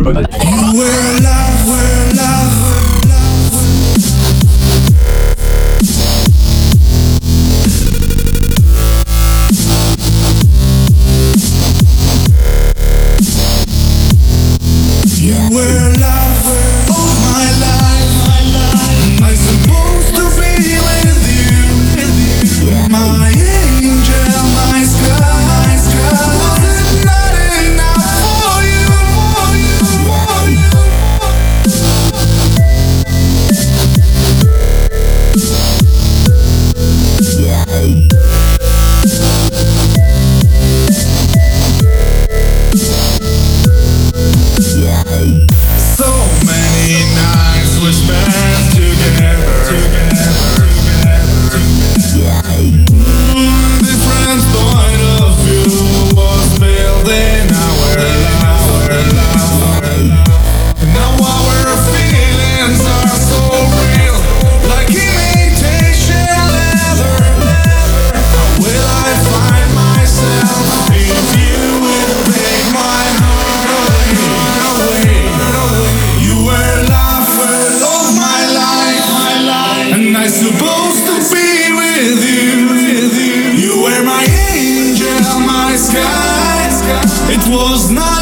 were love, were love. You were love of my life. I'm supposed to be with you, my angel, my sky. Was it not enough for you? So many nights we spent together. Different point of view was building our love. Now our feelings are so real, like imitation leather. How will I find myself if you will take my heart away? You were love of my life, and I'm supposed to be with you. You were my angel, my sky. It was not